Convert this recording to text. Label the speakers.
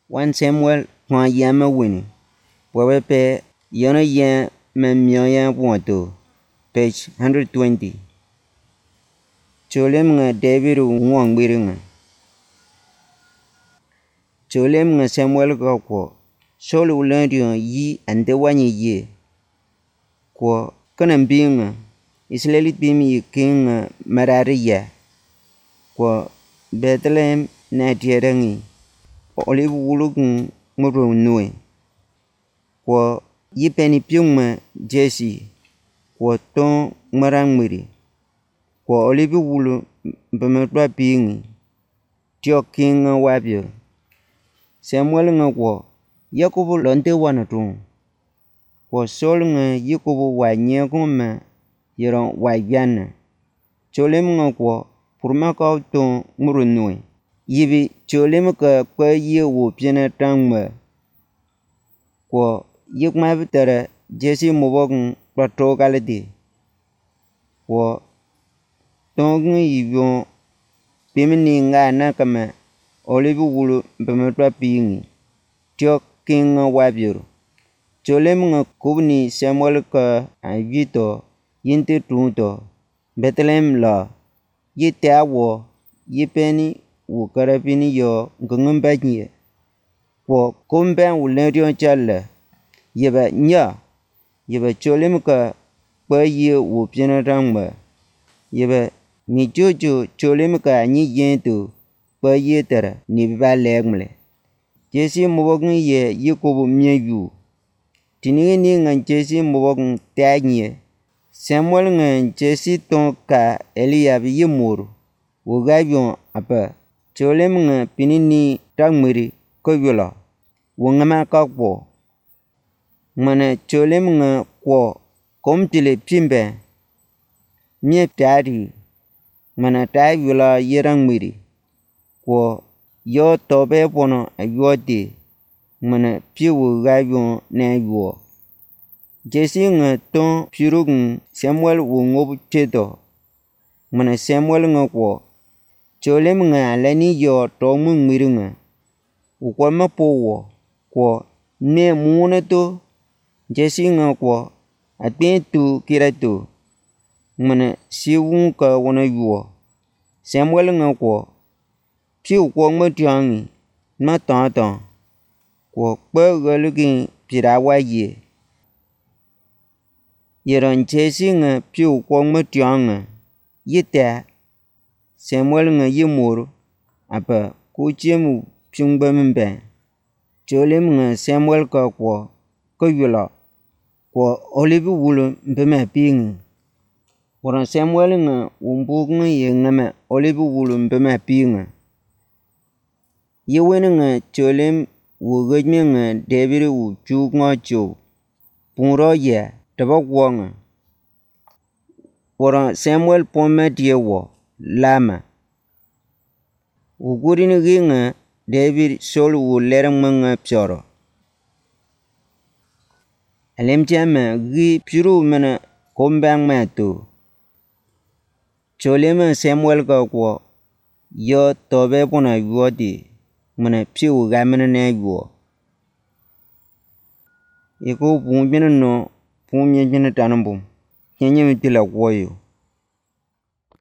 Speaker 1: 1 Samuel kwa yama wini wawepe yono ya memyoya puanto page 120 cholem nga David ngwang biringa cholem nga Samuel ka ko Saul ulandio yi ande wanyi ye ko kana binga Israelit bimi king marariya ko Bethlehem na tierangi olive wulugun ngoro nue ko yipeni pyungma Jesse ko ton marang miri ko olive wulu bemetwa pingi tio king wabio Samuel nga ko Yakobo lonte wanatung ko Saul nga Yakobo wa nyekuma yeron wa yana cholem nga ko purma ka ton ngoro nue yibi cholem ka kwa ye wo piena tangma ko yikma bitara Jesse mobok plato kalati ko tong yibo pimini nga na kama olive wulu bemetwa pingi tio king wabio cholem nga kubni Samuel ka avito yinte tunto Bethlehem la yite awo yipeni ukarapini yo ngumbanyi ko kumben ulerio challa yeba nya yeba cholem ka kwa ye wo piena tangma yeba ni jojo cholem ka ni yento kwa ye tara ni ba legmle Jesse mobok ye Yakobo myeyu tini ni nga Jesse mobok tanye Samuel nga Jesse ton ka Eliab yimur wogavyon apa cholem nga pinini tangmiri ko yola wongama ka ko mana cholem nga ko komtile pimbe mye tari mana ta yola yerang miri ko yo tobe pono ayode mana piwo gavyon na yo Jesse nga ton pirugun Samuel wo ngob cheto mana Samuel nga ko cholem nga lani yo tomu miringa ukoma powo ko ne muneto Jesse nga ko atentu kirato mana siwun ka wona yo Samuel nga ko piu ko ngmatiangi ma tata ko kwa galugi pirawaye yeron Jesse nga piu ko ngmatianga yita Samuel nga yimur apa ku chemu pyungba mbe cholem nga Samuel ka ko yola ko olive wulu mbema ping koran Samuel nga umbuk nga yengama olive wulu mbema ping yewen nga cholem wogajme nga David wu chuk nga cho pungro ya taba kwanga koran Samuel poma diewo lama ugurini nga David Saul wu lerang nga pyoro alem jama gi piru mana kombang ma to cholem Samuel ka ko yo tobe pona yodi mana piu gamana na yo iko pumbina no pumye jina tanambum kenye mitila koyo